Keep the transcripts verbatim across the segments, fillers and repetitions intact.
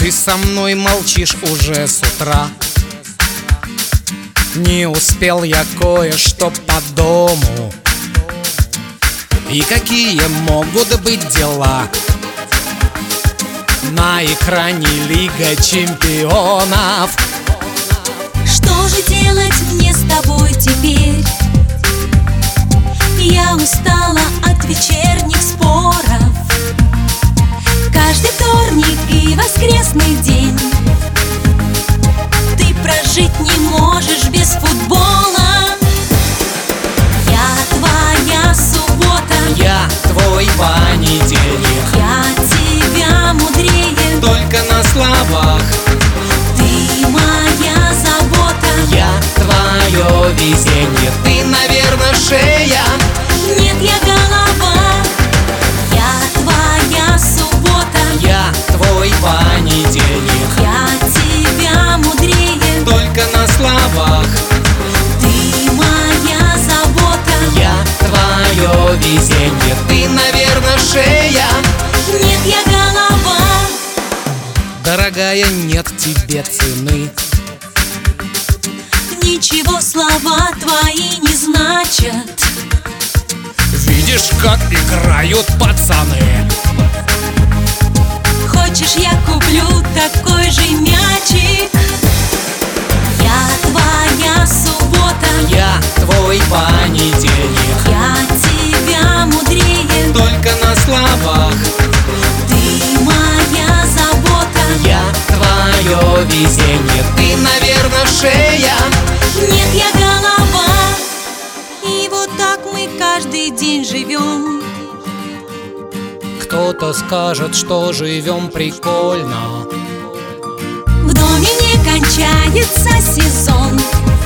Ты со мной молчишь уже с утра. Не успел я кое-что по дому. И какие могут быть дела на экране Лига чемпионов? Что же делать мне с тобой теперь? Я устала от вечерних споров. Каждый вторник и воскресный день ты прожить не можешь без футбола. Я твоя суббота, Я твой понедельник, я тебя мудрее. только на словах. Ты моя забота, Я твое везение, ты, наверное, шея. нет, я голова. Я твоя суббота, Я твой понедельник, я тебя мудрее. только на словах. Ты моя забота, Я твое везение, ты, наверное, шея. нет, я голова. Дорогая, нет тебе цены. Ничего слова твои не значат. Видишь, как играют пацаны. Хочешь, я куплю такой же мячик? Я твоя суббота, Я твой понедельник, я тебя мудрее. только на словах. Ты моя забота, Я твое везение, ты, наверное, шея. нет, я голова. И вот так мы каждый день живем. Кто-то скажет, что живем прикольно. В доме не кончается сезон.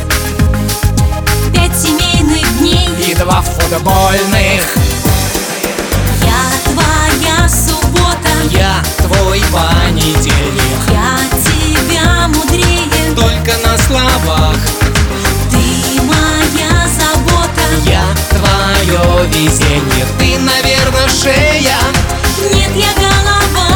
Пять семейных дней. И два футбольных. Я твоя суббота, Я твой понедельник, я тебя мудрее. только на словах. Ты моя забота, Я твое везение, ты, наверное, шея. нет, я голова.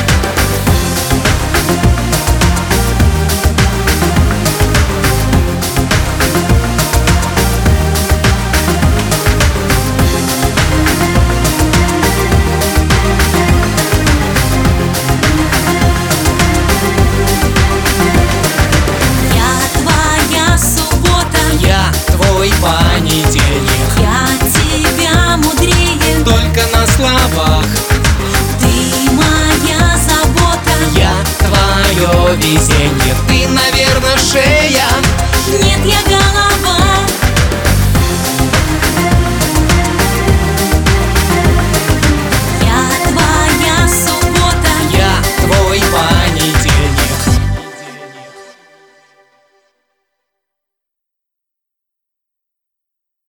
Я твоя суббота, Я твой понедельник, я тебя мудрее. только на словах. Ты моя забота, Я твое везение, ты, наверное, шея.